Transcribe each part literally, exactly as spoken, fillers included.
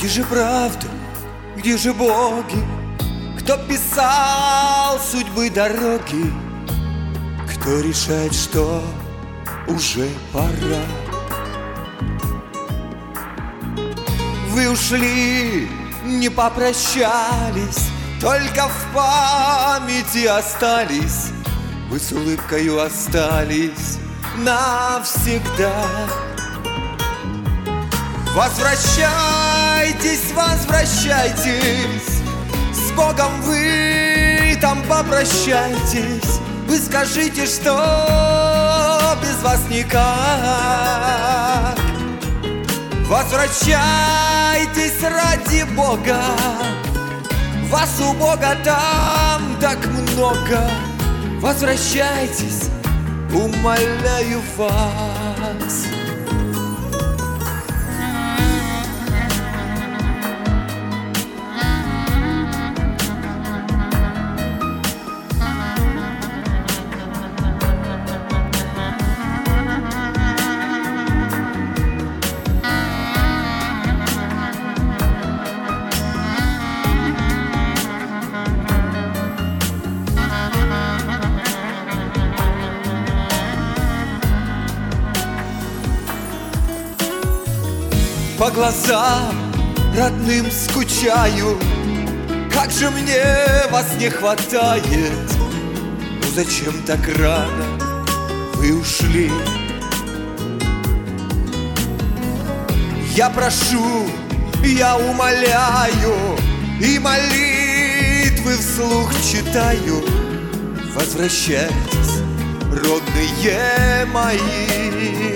Где же правда, где же боги? Кто писал судьбы дороги? Кто решает, что уже пора? Вы ушли, не попрощались, только в памяти остались. Вы с улыбкою остались навсегда. Возвращайтесь, возвращайтесь, с Богом вы там попрощайтесь. Вы скажите, что без вас никак. Возвращайтесь ради Бога, вас у Бога там так много. Возвращайтесь, умоляю вас. По глазам родным скучаю, как же мне вас не хватает. Ну зачем так рано вы ушли? Я прошу, я умоляю, и молитвы вслух читаю. Возвращайтесь, родные мои.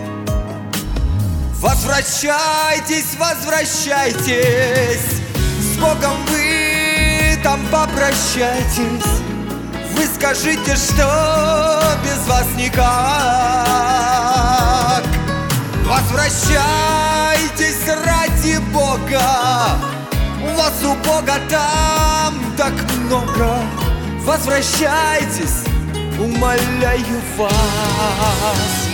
Возвращайтесь, возвращайтесь, с Богом вы там попрощайтесь. Вы скажите, что без вас никак. Возвращайтесь ради Бога, вас у Бога там так много. Возвращайтесь, умоляю вас.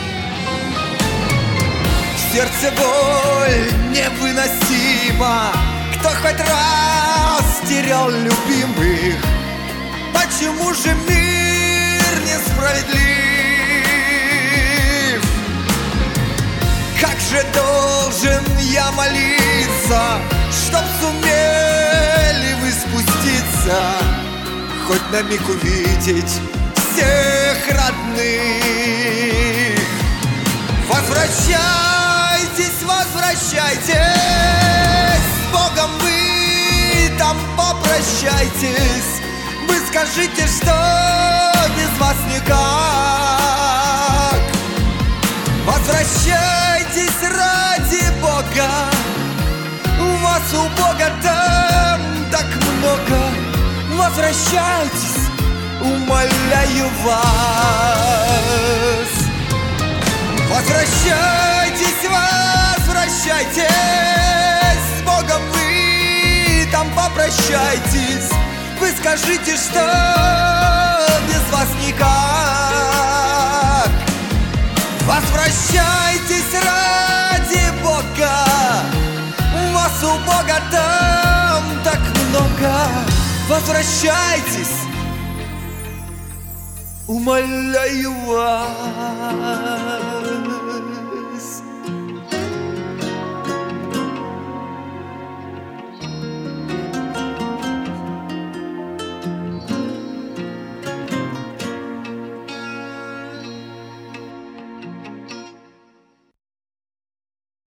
Сердце боль невыносима, кто хоть раз терял любимых. Почему же мир несправедлив? Как же должен я молиться, чтоб сумели вы спуститься, хоть на миг увидеть всех родных. Возвращайтесь, возвращайтесь, с Богом вы там попрощайтесь. Вы скажите, что без вас никак. Возвращайтесь ради Бога, вас у Бога там так много. Возвращайтесь, умоляю вас. Возвращайтесь, возвращайтесь, с Богом вы там попрощайтесь. Вы скажите, что без вас никак. Возвращайтесь ради Бога, вас у Бога там так много. Возвращайтесь, умоляю вас.